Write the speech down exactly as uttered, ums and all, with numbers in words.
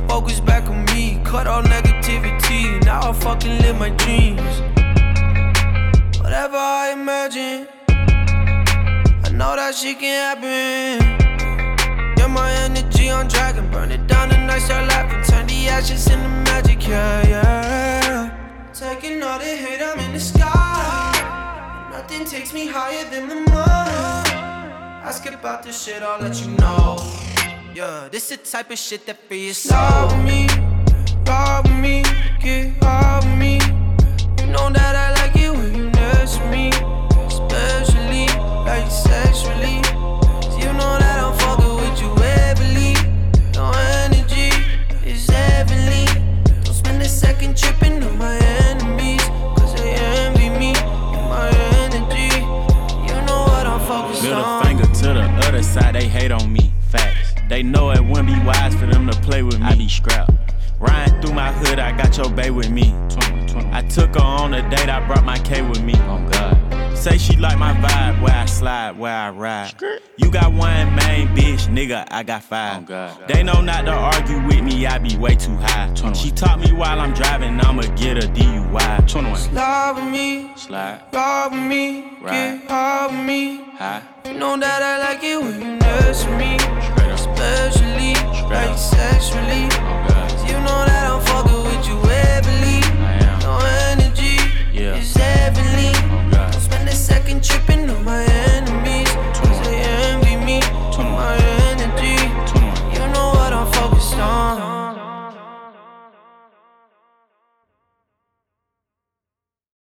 focus back on me. Cut all negativity, now I fucking live my dreams. Whatever I imagine, I know that shit can happen. Get my energy on dragon, burn it down tonight, start laughing. Turn the ashes into magic, yeah, yeah. Taking all the hate, I'm in the sky. Nothing takes me higher than the moon. Ask about this shit, I'll let you know. Yeah, this the type of shit that free your soul. Ride with me, ride with me, get high with me. You know that I like it when you next to me, especially like sexually. You know that I'm fucking with you heavily. Your energy is heavenly. Don't spend a second tripping on my enemies, cause they envy me and my energy. You know what I'm focused Middle on. finger to the other side, they hate on me. Facts. They know it wouldn't be wise for them to play with me. I be scrapped. Riding through my hood, I got your bae with me. twenty, twenty. I took her on a date, I brought my K with me. Oh God. Say she like my vibe, where I slide, where I ride. You got one main bitch, nigga, I got five. Oh God. They know not to argue with me, I be way too high. twenty-one. She taught me while I'm driving, I'ma get a D U I. twenty-one. Slide with me, slide, ride with me, ride, get high with me. High. You know that I like it when you next to me, especially like sexually. Oh God. You know that I'm